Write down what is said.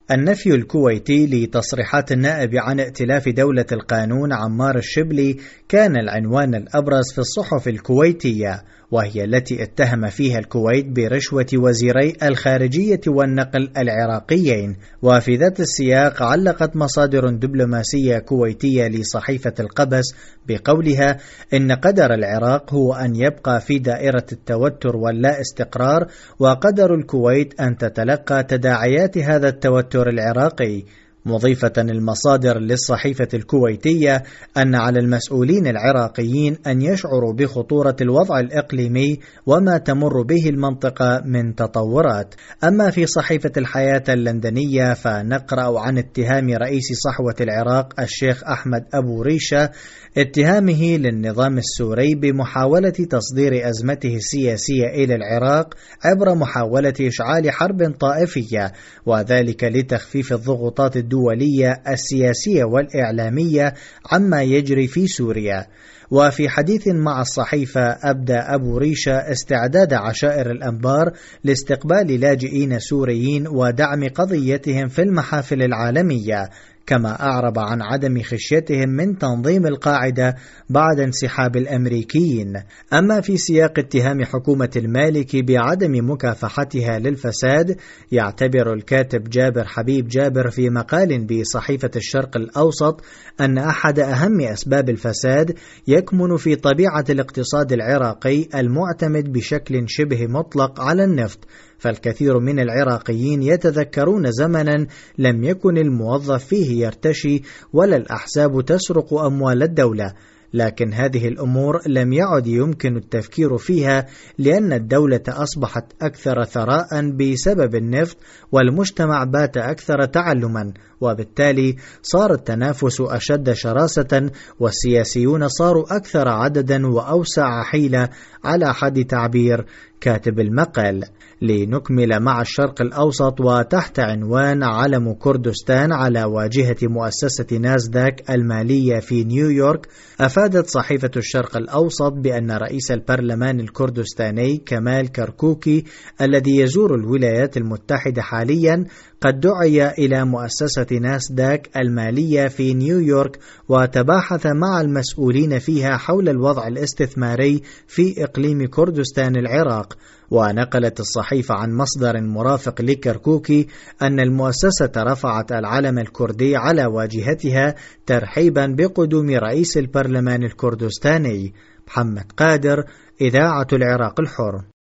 النفي الكويتي لتصريحات النائب عن ائتلاف دولة القانون عمار الشبلي كان العنوان الأبرز في الصحف الكويتية، وهي التي اتهم فيها الكويت برشوة وزيري الخارجية والنقل العراقيين. وفي ذات السياق علقت مصادر دبلوماسية كويتية لصحيفة القبس بقولها إن قدر العراق هو أن يبقى في دائرة التوتر واللا استقرار، وقدر الكويت أن تتلقى تداعيات هذا التوتر العراقي، مضيفة المصادر للصحيفة الكويتية أن على المسؤولين العراقيين أن يشعروا بخطورة الوضع الإقليمي وما تمر به المنطقة من تطورات. أما في صحيفة الحياة اللندنية فنقرأ عن اتهام رئيس صحوة العراق الشيخ أحمد أبو ريشة اتهامه للنظام السوري بمحاولة تصدير أزمته السياسية إلى العراق عبر محاولة إشعال حرب طائفية، وذلك لتخفيف الضغوطات الدولية السياسية والإعلامية عما يجري في سوريا. وفي حديث مع الصحيفة أبدى أبو ريشة استعداد عشائر الأنبار لاستقبال لاجئين سوريين ودعم قضيتهم في المحافل العالمية، كما أعرب عن عدم خشيتهم من تنظيم القاعدة بعد انسحاب الأمريكيين. أما في سياق اتهام حكومة المالكي بعدم مكافحتها للفساد، يعتبر الكاتب جابر حبيب جابر في مقال بصحيفة الشرق الأوسط أن أحد أهم أسباب الفساد يكمن في طبيعة الاقتصاد العراقي المعتمد بشكل شبه مطلق على النفط، فالكثير من العراقيين يتذكرون زمنا لم يكن الموظف فيه يرتشي ولا الأحزاب تسرق أموال الدولة، لكن هذه الأمور لم يعد يمكن التفكير فيها لأن الدولة أصبحت أكثر ثراء بسبب النفط، والمجتمع بات أكثر تعلما، وبالتالي صار التنافس أشد شراسة، والسياسيون صاروا أكثر عددا وأوسع حيلة على حد تعبير كاتب المقال. لنكمل مع الشرق الأوسط وتحت عنوان علم كردستان على واجهة مؤسسة ناسداك المالية في نيويورك، أفادت صحيفة الشرق الأوسط بأن رئيس البرلمان الكردستاني كمال كركوكي الذي يزور الولايات المتحدة حاليا قد دعي إلى مؤسسة ناسداك المالية في نيويورك وتباحث مع المسؤولين فيها حول الوضع الاستثماري في إقليم كردستان العراق. ونقلت الصحيفة عن مصدر مرافق لكركوكي أن المؤسسة رفعت العلم الكردي على واجهتها ترحيبا بقدوم رئيس البرلمان الكردستاني. محمد قادر، إذاعة العراق الحر.